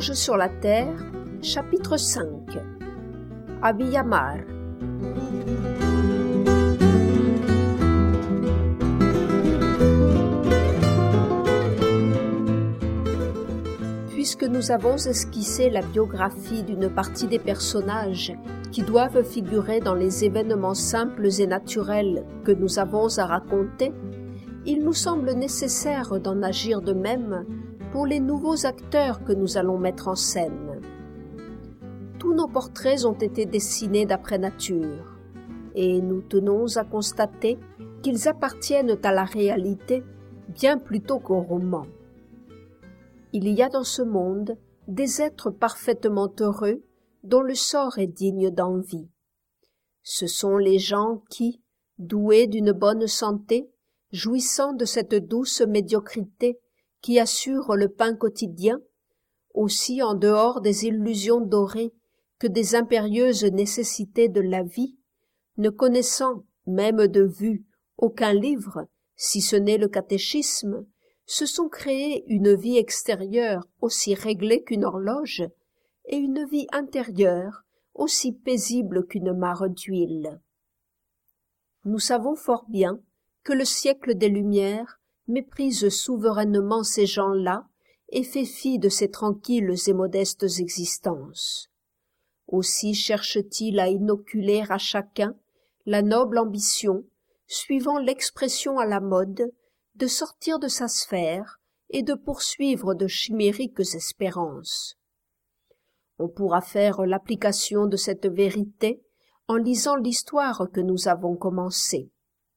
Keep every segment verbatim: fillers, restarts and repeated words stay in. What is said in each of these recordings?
Ange sur la terre, chapitre cinq. À Villamar. Puisque nous avons esquissé la biographie d'une partie des personnages qui doivent figurer dans les événements simples et naturels que nous avons à raconter, il nous semble nécessaire d'en agir de même pour les nouveaux acteurs que nous allons mettre en scène. Tous nos portraits ont été dessinés d'après nature, et nous tenons à constater qu'ils appartiennent à la réalité bien plutôt qu'au roman. Il y a dans ce monde des êtres parfaitement heureux dont le sort est digne d'envie. Ce sont les gens qui, doués d'une bonne santé, jouissant de cette douce médiocrité qui assure le pain quotidien, aussi en dehors des illusions dorées que des impérieuses nécessités de la vie, ne connaissant, même de vue, aucun livre, si ce n'est le catéchisme, se sont créés une vie extérieure aussi réglée qu'une horloge et une vie intérieure aussi paisible qu'une mare d'huile. Nous savons fort bien que le siècle des Lumières méprise souverainement ces gens-là et fait fi de ces tranquilles et modestes existences. Aussi cherche-t-il à inoculer à chacun la noble ambition, suivant l'expression à la mode, de sortir de sa sphère et de poursuivre de chimériques espérances. On pourra faire l'application de cette vérité en lisant l'histoire que nous avons commencée.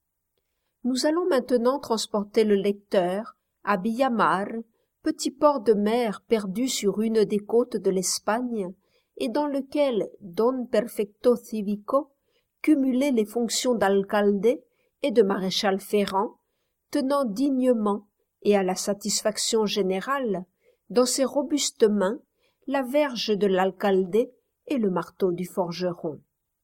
Nous allons maintenant transporter le lecteur à Villamar, petit port de mer perdu sur une des côtes de l'Espagne et dans lequel Don Perfecto Cívico cumulait les fonctions d'alcalde et de maréchal ferrant, tenant dignement et à la satisfaction générale dans ses robustes mains la verge de l'alcalde et le marteau du forgeron.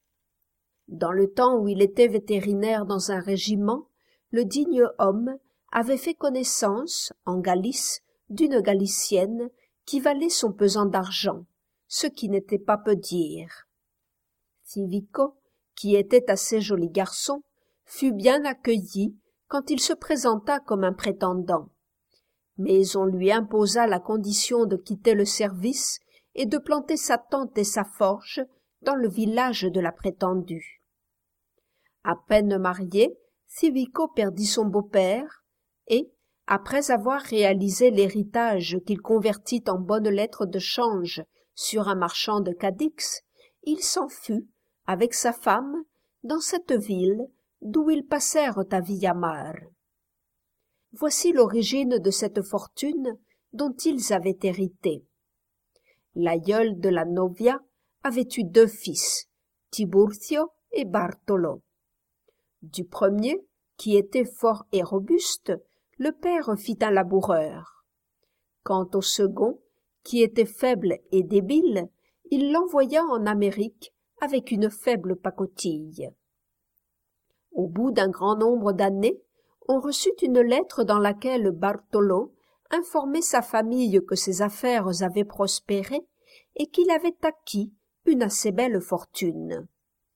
Dans le temps où il était vétérinaire dans un régiment, le digne homme avait fait connaissance, en Galice, d'une Galicienne qui valait son pesant d'argent, ce qui n'était pas peu dire. Cívico, qui était assez joli garçon, fut bien accueilli quand il se présenta comme un prétendant. Mais on lui imposa la condition de quitter le service et de planter sa tente et sa forge dans le village de la prétendue. À peine marié, Cívico perdit son beau-père et, après avoir réalisé l'héritage qu'il convertit en bonnes lettres de change sur un marchand de Cadix, il s'en fut, avec sa femme, dans cette ville d'où ils passèrent à Villamar. Voici l'origine de cette fortune dont ils avaient hérité. L'aïeul de la novia avait eu deux fils, Tiburcio et Bartolo. Du premier, qui était fort et robuste, le père fit un laboureur. Quant au second, qui était faible et débile, il l'envoya en Amérique avec une faible pacotille. Au bout d'un grand nombre d'années, on reçut une lettre dans laquelle Bartolo informait sa famille que ses affaires avaient prospéré et qu'il avait acquis une assez belle fortune.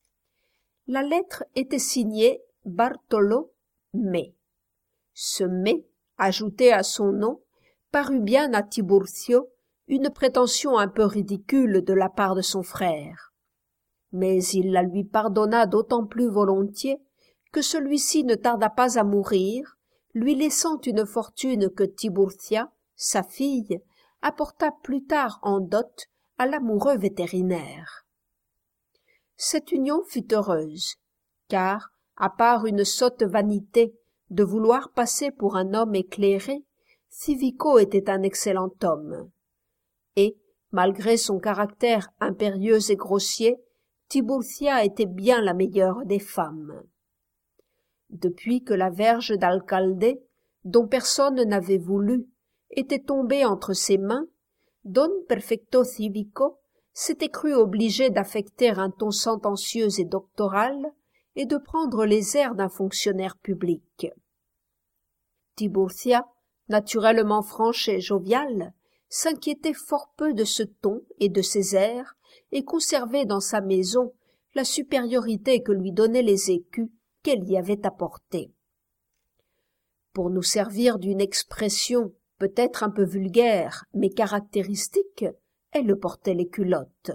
La lettre était signée Bartolo May. Ce May, ajouté à son nom, parut bien à Tiburcio une prétention un peu ridicule de la part de son frère. Mais il la lui pardonna d'autant plus volontiers que celui-ci ne tarda pas à mourir, lui laissant une fortune que Tiburcia, sa fille, apporta plus tard en dot à l'amoureux vétérinaire. Cette union fut heureuse, car, à part une sotte vanité de vouloir passer pour un homme éclairé, Cívico était un excellent homme. Et, malgré son caractère impérieux et grossier, Tiburcia était bien la meilleure des femmes. Depuis que la verge d'alcalde, dont personne n'avait voulu, était tombée entre ses mains, Don Perfecto Cívico s'était cru obligé d'affecter un ton sentencieux et doctoral et de prendre les airs d'un fonctionnaire public. Tiburcia, naturellement franche et joviale, s'inquiétait fort peu de ce ton et de ces airs, et conservait dans sa maison la supériorité que lui donnaient les écus qu'elle y avait apportés. Pour nous servir d'une expression peut-être un peu vulgaire, mais caractéristique, elle portait les culottes.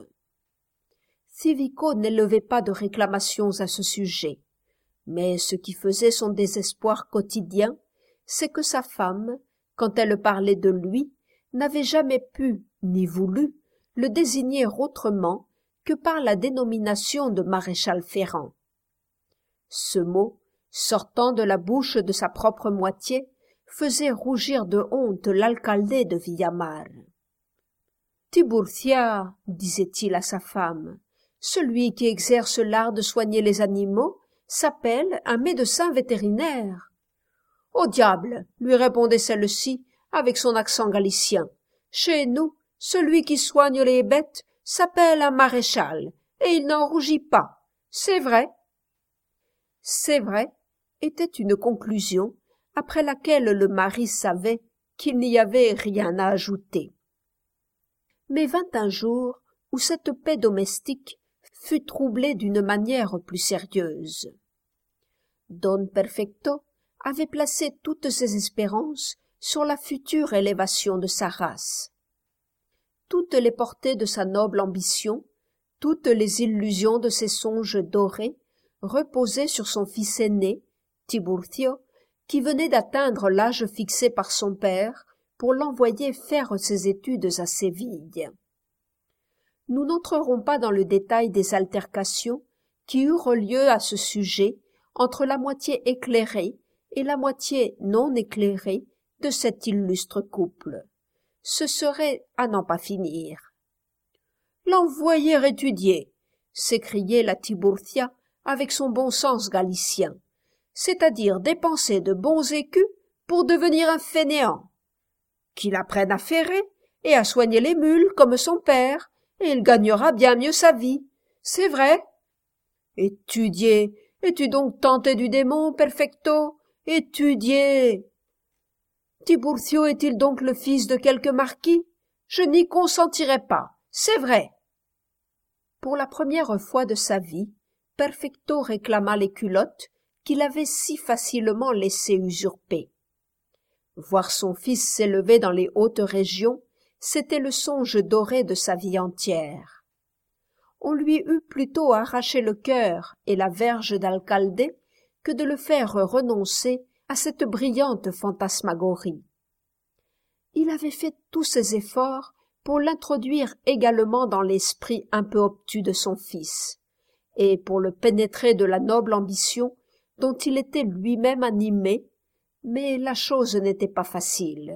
Civico n'élevait pas de réclamations à ce sujet, mais ce qui faisait son désespoir quotidien, c'est que sa femme, quand elle parlait de lui, n'avait jamais pu, ni voulu, le désigner autrement que par la dénomination de maréchal ferrant. Ce mot, sortant de la bouche de sa propre moitié, faisait rougir de honte l'alcalde de Villamar. « Tiburcia, disait-il à sa femme, celui qui exerce l'art de soigner les animaux s'appelle un médecin vétérinaire. »« Au diable, lui répondait celle-ci avec son accent galicien. Chez nous, celui qui soigne les bêtes s'appelle un maréchal, et il n'en rougit pas. C'est vrai. » C'est vrai était une conclusion après laquelle le mari savait qu'il n'y avait rien à ajouter. Mais vint un jour où cette paix domestique fut troublée d'une manière plus sérieuse. Don Perfecto avait placé toutes ses espérances sur la future élévation de sa race. Toutes les portées de sa noble ambition, toutes les illusions de ses songes dorés reposaient sur son fils aîné, Tiburcio, qui venait d'atteindre l'âge fixé par son père pour l'envoyer faire ses études à Séville. Nous n'entrerons pas dans le détail des altercations qui eurent lieu à ce sujet entre la moitié éclairée et la moitié non éclairée de cet illustre couple. Ce serait à n'en pas finir. « L'envoyer étudier !» s'écriait la Tiburcia avec son bon sens galicien, c'est-à-dire dépenser de bons écus pour devenir un fainéant. Qu'il apprenne à ferrer et à soigner les mules comme son père, et il gagnera bien mieux sa vie. C'est vrai. Étudier, es-tu donc tenté du démon, Perfecto? Étudier. Tiburcio est-il donc le fils de quelque marquis? Je n'y consentirai pas, c'est vrai. Pour la première fois de sa vie, Perfecto réclama les culottes qu'il avait si facilement laissé usurper. Voir son fils s'élever dans les hautes régions, c'était le songe doré de sa vie entière. On lui eût plutôt arraché le cœur et la verge d'alcalde que de le faire renoncer à cette brillante fantasmagorie. Il avait fait tous ses efforts pour l'introduire également dans l'esprit un peu obtus de son fils, et pour le pénétrer de la noble ambition dont il était lui-même animé, mais la chose n'était pas facile.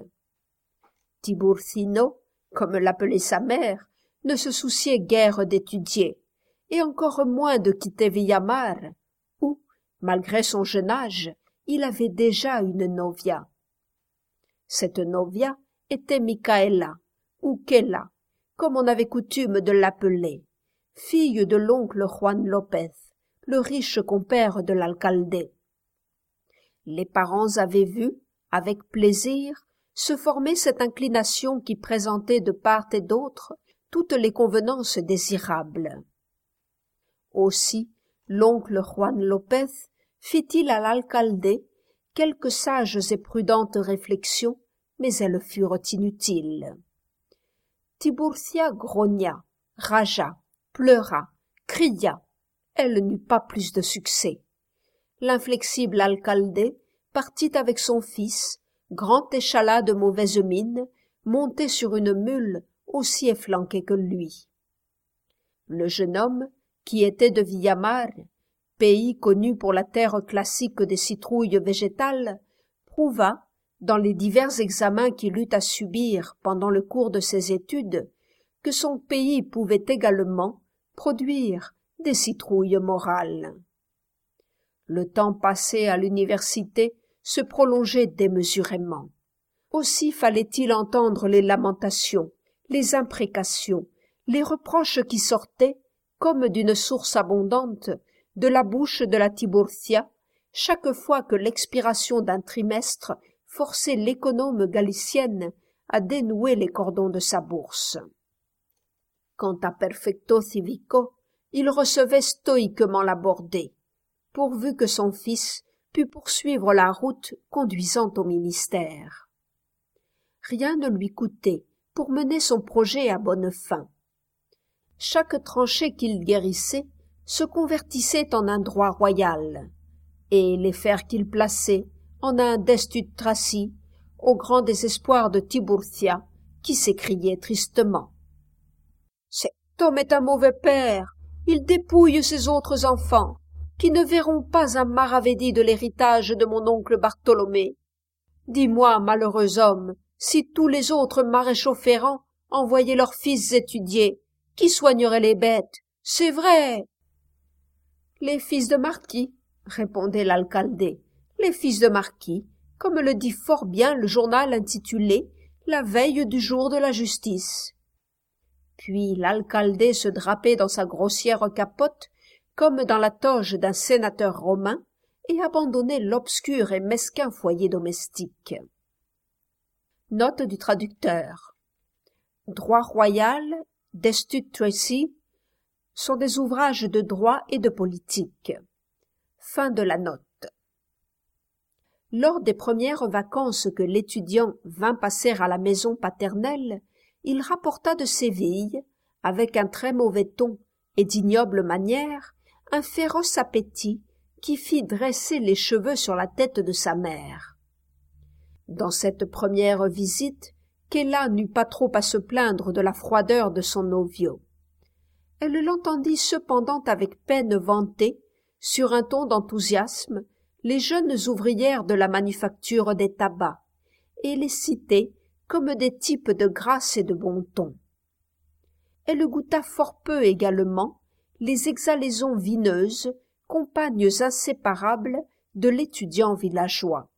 Tiburcino, comme l'appelait sa mère, ne se souciait guère d'étudier, et encore moins de quitter Villamar, où, malgré son jeune âge, il avait déjà une novia. Cette novia était Micaela, ou Kela, comme on avait coutume de l'appeler, fille de l'oncle Juan Lopez, le riche compère de l'alcalde. Les parents avaient vu, avec plaisir, se former cette inclination qui présentait de part et d'autre toutes les convenances désirables. Aussi, l'oncle Juan Lopez fit-il à l'alcalde quelques sages et prudentes réflexions, mais elles furent inutiles. Tiburcia grogna, ragea, pleura, cria. Elle n'eut pas plus de succès. L'inflexible alcalde partit avec son fils, grand échalas de mauvaise mine, monté sur une mule aussi efflanquée que lui. Le jeune homme, qui était de Villamar, pays connu pour la terre classique des citrouilles végétales, prouva, dans les divers examens qu'il eut à subir pendant le cours de ses études, que son pays pouvait également produire des citrouilles morales. Le temps passé à l'université se prolongeait démesurément. Aussi fallait-il entendre les lamentations, les imprécations, les reproches qui sortaient, comme d'une source abondante, de la bouche de la Tiburcia, chaque fois que l'expiration d'un trimestre forçait l'économe galicienne à dénouer les cordons de sa bourse. Quant à Perfecto Civico, il recevait stoïquement la bordée, pourvu que son fils pût poursuivre la route conduisant au ministère. Rien ne lui coûtait pour mener son projet à bonne fin. Chaque tranchée qu'il guérissait se convertissait en un droit royal, et les fers qu'il plaçait en un destitut traci, au grand désespoir de Tiburtia, qui s'écriait tristement. « Cet homme est un mauvais père, il dépouille ses autres enfants, qui ne verront pas un maravedi de l'héritage de mon oncle Bartholomé. Dis-moi, malheureux homme, si tous les autres maréchaux ferrants envoyaient leurs fils étudier, qui soignerait les bêtes? C'est vrai. » « Les fils de marquis, » répondait l'alcaldé, « les fils de marquis, comme le dit fort bien le journal intitulé « La veille du jour de la justice ». Puis l'alcaldé se drapait dans sa grossière capote, comme dans la toge d'un sénateur romain, et abandonnait l'obscur et mesquin foyer domestique. Note du traducteur. Droit royal, Destitut Tracy, sont des ouvrages de droit et de politique. Fin de la note. Lors des premières vacances que l'étudiant vint passer à la maison paternelle, il rapporta de Séville, avec un très mauvais ton et d'ignobles manières, un féroce appétit qui fit dresser les cheveux sur la tête de sa mère. Dans cette première visite, qu'Ella n'eut pas trop à se plaindre de la froideur de son novio. Elle l'entendit cependant avec peine vanter, sur un ton d'enthousiasme, les jeunes ouvrières de la manufacture des tabacs, et les citer comme des types de grâce et de bon ton. Elle goûta fort peu également les exhalaisons vineuses, compagnes inséparables de l'étudiant villageois.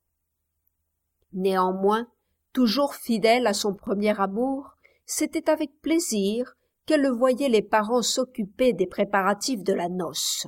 Néanmoins, toujours fidèle à son premier amour, c'était avec plaisir qu'elle voyait les parents s'occuper des préparatifs de la noce.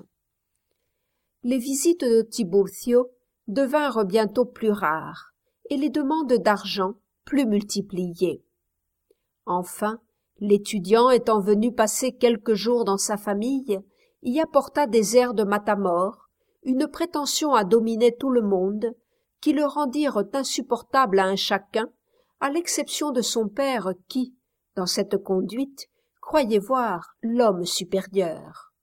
Les visites de Tiburcio devinrent bientôt plus rares, et les demandes d'argent plus multipliées. Enfin, l'étudiant étant venu passer quelques jours dans sa famille, y apporta des airs de matamore, une prétention à dominer tout le monde, qui le rendirent insupportable à un chacun, à l'exception de son père qui, dans cette conduite, croyait voir l'homme supérieur.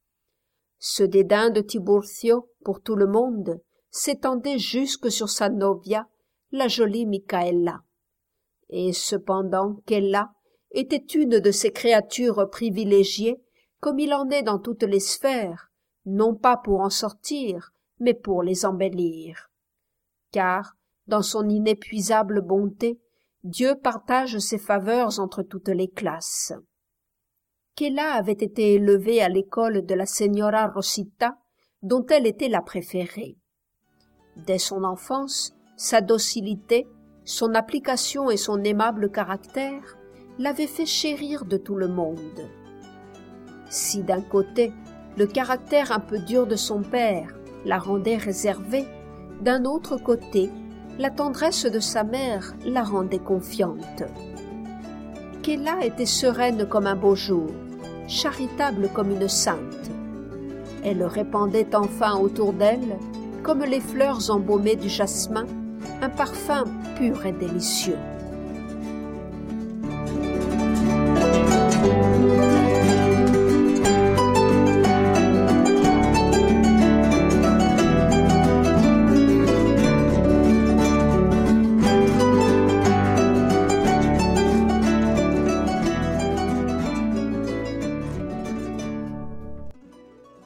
Ce dédain de Tiburcio pour tout le monde s'étendait jusque sur sa novia, la jolie Micaela. Et cependant qu'Ella était une de ces créatures privilégiées, comme il en est dans toutes les sphères, non pas pour en sortir, mais pour les embellir. Car, dans son inépuisable bonté, Dieu partage ses faveurs entre toutes les classes. Qu'Ella avait été élevée à l'école de la Señora Rosita, dont elle était la préférée. Dès son enfance, sa docilité, son application et son aimable caractère l'avaient fait chérir de tout le monde. Si d'un côté, le caractère un peu dur de son père la rendait réservée, d'un autre côté, la tendresse de sa mère la rendait confiante. Qu'Ella était sereine comme un beau jour, charitable comme une sainte. Elle répandait enfin autour d'elle, comme les fleurs embaumées du jasmin, un parfum pur et délicieux.